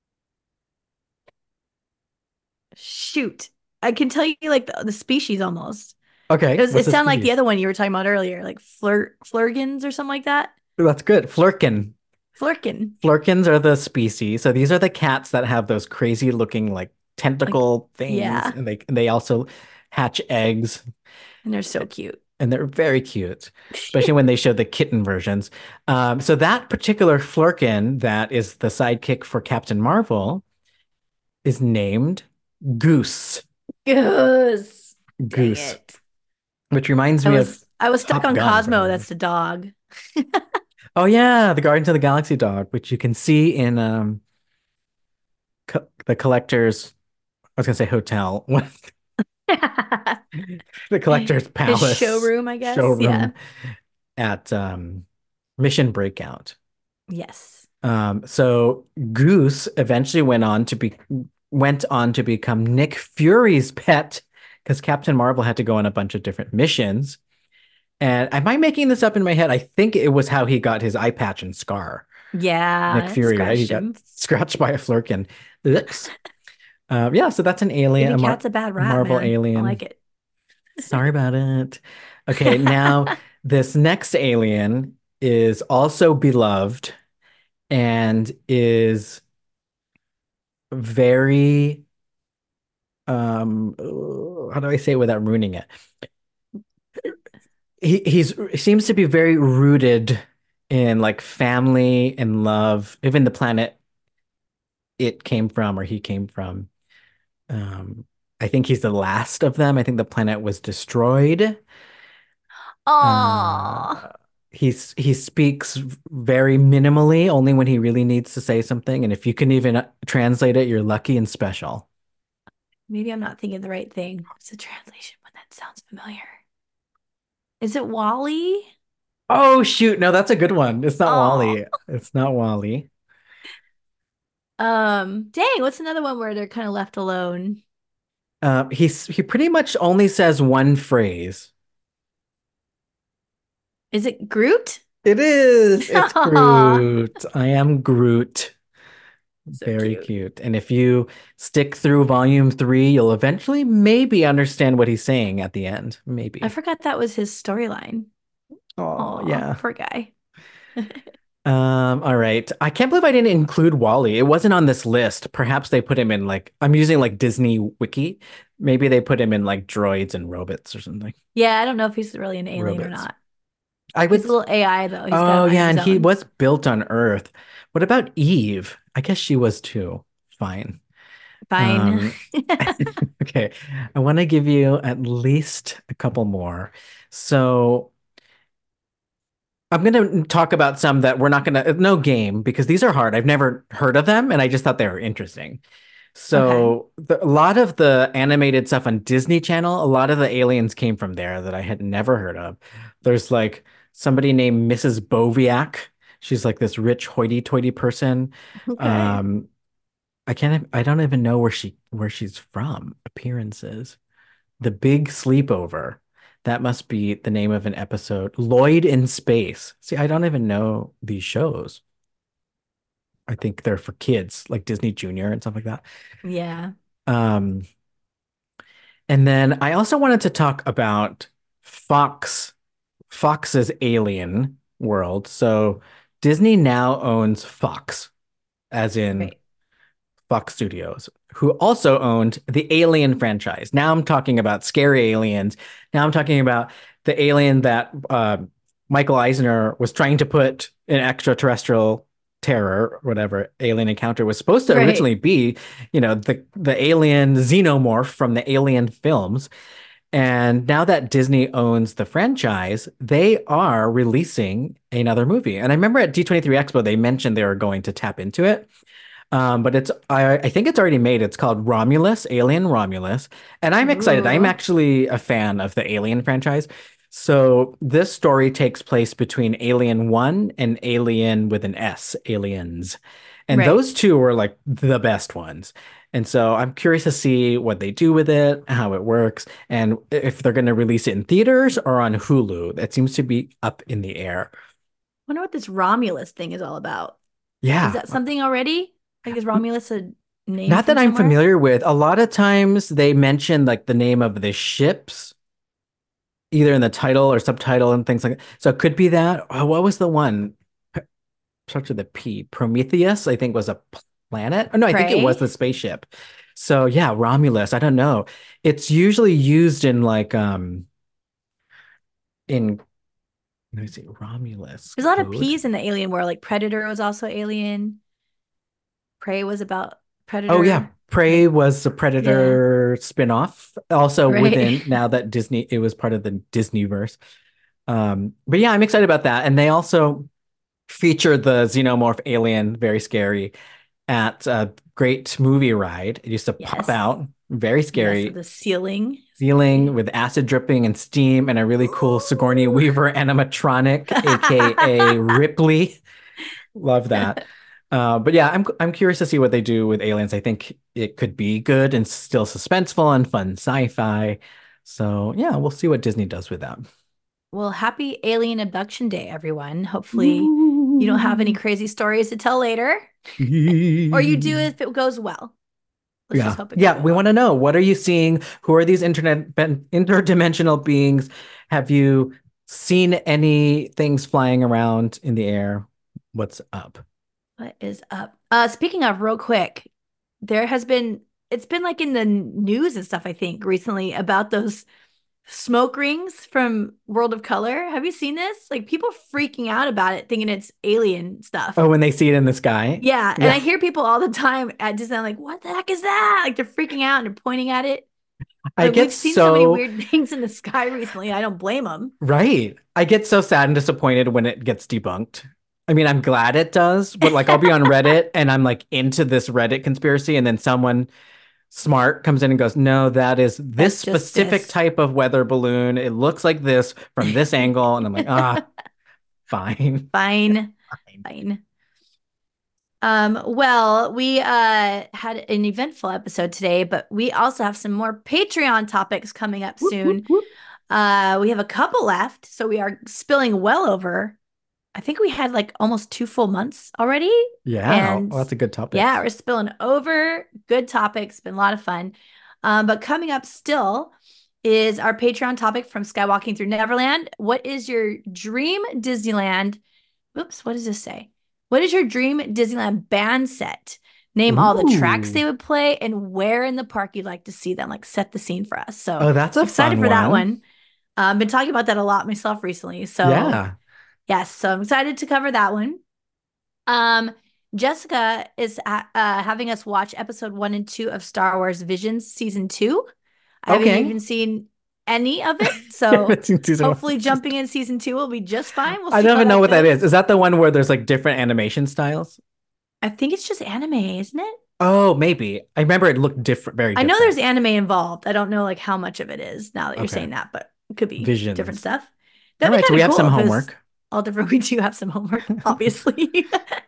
S1: Shoot. I can tell you like the, the species almost. It
S2: Okay,
S1: was
S2: what's
S1: it
S2: the
S1: sounded like the
S2: species?
S1: other one you were talking about earlier, like fleur flurgins or something like that.
S2: That's good. Flurkin.
S1: Flurkin.
S2: Flurkins are the species. So these are the cats that have those crazy looking like
S1: Like,
S2: tentacle things,
S1: yeah.
S2: and they they also hatch eggs,
S1: And they're so cute.
S2: and they're very cute, especially when they show the kitten versions. Um, so that particular Flurkin that is the sidekick for Captain Marvel is named Goose.
S1: Goose. Dang
S2: Goose,
S1: it.
S2: which reminds
S1: I
S2: me of
S1: was I was stuck
S2: Top
S1: on
S2: Gun for
S1: Cosmo,
S2: some
S1: that's
S2: reason.
S1: the dog.
S2: Oh yeah, the Guardians of the Galaxy dog, which you can see in um co the collector's, I was gonna say hotel, the collector's
S1: His
S2: palace
S1: showroom, I guess. Yeah.
S2: showroom. at um, Mission Breakout.
S1: Yes.
S2: Um, so Goose eventually went on to be went on to become Nick Fury's pet because Captain Marvel had to go on a bunch of different missions. And am I making this up in my head? I think it was how he got his eye patch and scar. Nick
S1: Yeah,
S2: Fury, right? He
S1: scratched
S2: got
S1: him.
S2: scratched by a flurkin. Oops. Um, yeah, so that's an alien,
S1: Kitty
S2: a Mar
S1: cat's a bad rat,
S2: Marvel
S1: man. I like
S2: alien.
S1: it.
S2: Sorry about it. Okay, now this next alien is also beloved and is very um uh, how do I say it without ruining it? He he's he seems to be very rooted in like family and love, even the planet it came from or he came from. Um, I think he's the last of them. I think the planet was destroyed.
S1: Oh,
S2: Uh, he's he speaks very minimally, only when he really needs to say something. And if you can even uh, translate it, you're lucky and special.
S1: maybe I'm not thinking of the right thing. What's the translation? But that sounds familiar. Is it Wally?
S2: Oh shoot, no, that's a good one. It's not
S1: Oh,
S2: Wally. It's not Wally.
S1: um, dang, what's another one where they're kind of left alone?
S2: Uh, he's he pretty much only says one phrase.
S1: Is it Groot?
S2: It is. It's
S1: Aw,
S2: Groot. I am Groot.
S1: so
S2: Very
S1: cute.
S2: cute. And if you stick through volume three, you'll eventually maybe understand what he's saying at the end.
S1: I
S2: Maybe.
S1: forgot that was his storyline.
S2: Oh,
S1: Aw,
S2: yeah.
S1: poor guy.
S2: Um, all right. I can't believe I didn't include Wally. It wasn't on this list. Perhaps they put him in like I'm using like Disney Wiki. Maybe they put him in like droids and robots or something.
S1: Yeah, I don't know if he's really an alien or
S2: Robots.
S1: not.
S2: I
S1: He's a
S2: would
S1: little A I though. He's got a
S2: Oh
S1: mind of
S2: yeah,
S1: his
S2: and he
S1: own.
S2: was built on Earth. What about Eve? I guess she was too. Fine.
S1: Fine.
S2: Um, okay. I want to give you at least a couple more. So I'm going to talk about some that we're not going to, no game, because these are hard. I've never heard of them, and I just thought they were interesting.
S1: Okay.
S2: So the, a lot of the animated stuff on Disney Channel, a lot of the aliens came from there that I had never heard of. There's like somebody named Missus Boviak. She's like this rich hoity-toity person.
S1: Okay.
S2: Um, I can't, I don't even know where she where she's from. Appearances. The Big Sleepover. That must be the name of an episode. Lloyd in Space. See, I don't even know these shows. I think they're for kids, like Disney Junior and stuff like that.
S1: Yeah.
S2: Um, and then I also wanted to talk about Fox, Fox's Alien World. So Disney now owns Fox, as in
S1: Right.
S2: Fox Studios, who also owned the Alien franchise. Now I'm talking about scary aliens. Now I'm talking about the alien that uh, Michael Eisner was trying to put in extraterrestrial terror, whatever alien encounter was supposed to
S1: Right.
S2: originally be, you know, the the alien xenomorph from the Alien films. And now that Disney owns the franchise, they are releasing another movie. And I remember at D twenty-three Expo, they mentioned they were going to tap into it. Um, but it's I, I think it's already made. It's called Romulus, Alien Romulus, and I'm excited. I'm
S1: Ooh.
S2: actually a fan of the Alien franchise. So this story takes place between Alien one and Alien with an S, Aliens. And
S1: Right.
S2: those two were like the best ones. And so I'm curious to see what they do with it, how it works, and if they're going to release it in theaters or on Hulu. That seems to be up in the air.
S1: Wonder what this Romulus thing is all about. Is
S2: Yeah.
S1: that something already? Like, is Romulus a name
S2: Not that
S1: from
S2: I'm
S1: somewhere?
S2: familiar with. A lot of times they mention like the name of the ships, either in the title or subtitle and things like that. So it could be that. Oh, what was the one? P- Starts with a P. Prometheus, I think, was a planet. Oh, no, I think it was
S1: Prey?
S2: the spaceship. So yeah, Romulus. I don't know. It's usually used in like um in let me see, Romulus
S1: There's a lot of
S2: code.
S1: P's in the alien world. Like Predator was also alien. Prey was about
S2: Oh yeah,
S1: Predator.
S2: Prey
S1: Like,
S2: was the
S1: yeah.
S2: Predator spin-off. Also
S1: Right.
S2: within now that Disney, it was part of the Disneyverse. Um, but yeah, I'm excited about that. And they also featured the xenomorph alien, very scary, at a great movie ride. It used to pop
S1: Yes.
S2: out, very
S1: Mess with
S2: scary.
S1: the ceiling.
S2: ceiling with acid dripping and steam and a really cool Sigourney Weaver animatronic, aka Ripley. Love that. Uh, but yeah, I'm I'm curious to see what they do with Aliens. I think it could be good and still suspenseful and fun sci-fi. So yeah, we'll see what Disney does with that.
S1: Well, happy Alien Abduction Day, everyone. Hopefully, you don't have any crazy stories to tell later, or you do if it goes well. Let's just
S2: Yeah.
S1: hope it
S2: Yeah,
S1: goes
S2: we
S1: well.
S2: want to know, what are you seeing? Who are these internet ben- interdimensional beings? Have you seen any things flying around in the air? What's up?
S1: What is up? Uh, speaking of, real quick, there has been it's been like in the news and stuff, I think, recently about those smoke rings from World of Color. Have you seen this? Like people freaking out about it, thinking it's alien stuff.
S2: Oh, when they see it in the sky?
S1: Yeah, and
S2: Yeah.
S1: I hear people all the time at Disneyland like, "What the heck is that?" Like they're freaking out and they're pointing at it.
S2: I
S1: Like
S2: get
S1: we've seen so many
S2: so
S1: weird things in the sky recently. I don't blame them.
S2: right. I get so sad and disappointed when it gets debunked. I mean, I'm glad it does, but like I'll be on Reddit and I'm like into this Reddit conspiracy, and then someone smart comes in and goes, "No, that is this
S1: That's just
S2: specific
S1: this.
S2: type of weather balloon. It looks like this from this angle." And I'm like, "Ah, fine."
S1: Fine,
S2: Fine.
S1: fine. Um, well, we uh had an eventful episode today, but we also have some more Patreon topics coming up
S2: Whoop, whoop,
S1: soon.
S2: whoop.
S1: Uh, we have a couple left, so we are spilling well over. I think we had like almost two full months already.
S2: Yeah,
S1: And
S2: lots of good topics.
S1: yeah, we're spilling over. Good topics, been a lot of fun. Um, but coming up still is our Patreon topic from Skywalking Through Neverland. What is your dream Disneyland? Oops, what does this say? What is your dream Disneyland band set? Name all the tracks
S2: Ooh.
S1: they would play and where in the park you'd like to see them. Like set the scene for us. So
S2: Oh, that's a
S1: excited
S2: fun
S1: for that
S2: one.
S1: one. Um, been talking about that a lot myself recently. So
S2: Yeah.
S1: yes, so I'm excited to cover that one. Um, Jessica is uh, uh, having us watch episode one and two of Star Wars Visions season two. I haven't
S2: Okay.
S1: even seen any of it,
S2: I
S1: so
S2: haven't seen season one.
S1: hopefully jumping in season two will be just fine. We'll
S2: I
S1: see
S2: don't
S1: how
S2: even know
S1: that
S2: what that is.
S1: goes.
S2: Is that the one where there's like different animation styles?
S1: I think it's just anime, isn't it?
S2: Oh, maybe. I remember it looked different, very
S1: I know there's
S2: different.
S1: anime involved. I don't know like how much of it is now that you're
S2: Okay.
S1: saying that, but it could be different
S2: Visions.
S1: stuff.
S2: All
S1: That'd be
S2: right, so
S1: kind
S2: we
S1: of
S2: have some
S1: cool if it was
S2: homework.
S1: all different. We do have some homework, obviously.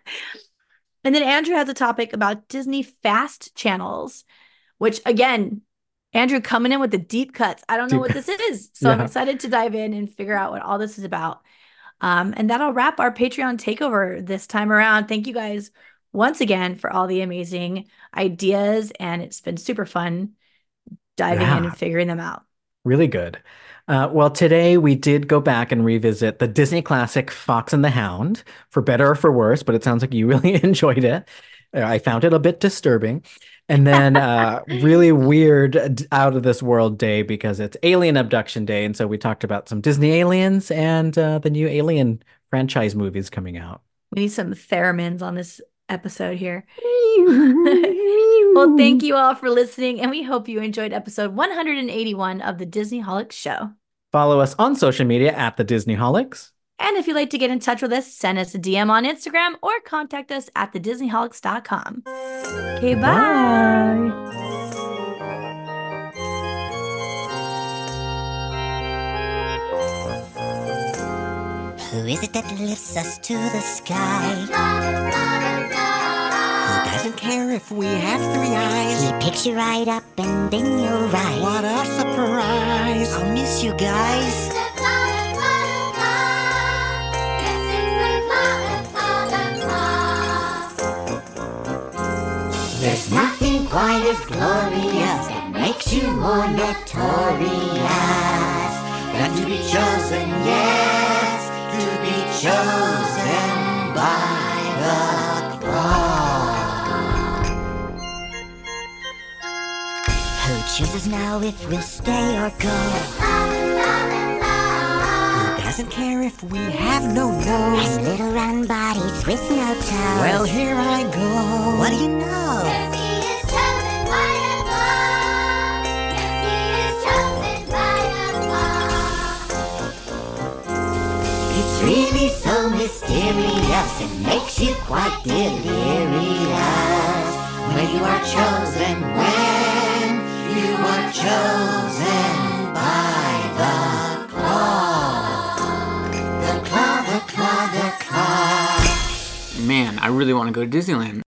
S1: And then Andrew has a topic about Disney fast channels, which again, Andrew coming in with the deep cuts. I don't know
S2: Deep-
S1: what this is. So I'm
S2: Yeah.
S1: excited to dive in and figure out what all this is about. Um, and that'll wrap our Patreon takeover this time around. Thank you guys once again for all the amazing ideas. And it's been super fun diving in and
S2: Yeah.
S1: figuring them out.
S2: Really good. Uh, well, today we did go back and revisit the Disney classic Fox and the Hound, for better or for worse, but it sounds like you really enjoyed it. Uh, I found it a bit disturbing. And then uh, really weird, d- out of this world day because it's Alien Abduction Day. And so we talked about some Disney aliens and uh, the new Alien franchise movies coming out.
S1: We need some theremins on this episode here. Well, thank you all for listening, and we hope you enjoyed episode one hundred eighty-one of the Disneyholics Show.
S2: Follow us on social media at the Disneyholics.
S1: And if you'd like to get in touch with us, send us a D M on Instagram or contact us at the disneyholics dot com. Okay, bye.
S3: Who is it that lifts us to the sky? Who doesn't care if we have three eyes? He picks you right up and then you'll rise. What a surprise! I'll miss you guys. There's nothing quite as glorious that makes you more notorious than to be chosen, yes, to be chosen by the throne. Who chooses now if we'll stay or go? Who doesn't care if we have no nose? And little round bodies with no toes. Well, here I go. What do you know?
S4: Yes, he is chosen by Allah. Yes, he is chosen by Allah.
S3: It's really so mysterious, it makes you quite delirious when you are chosen, when you are chosen
S5: really want to go to Disneyland.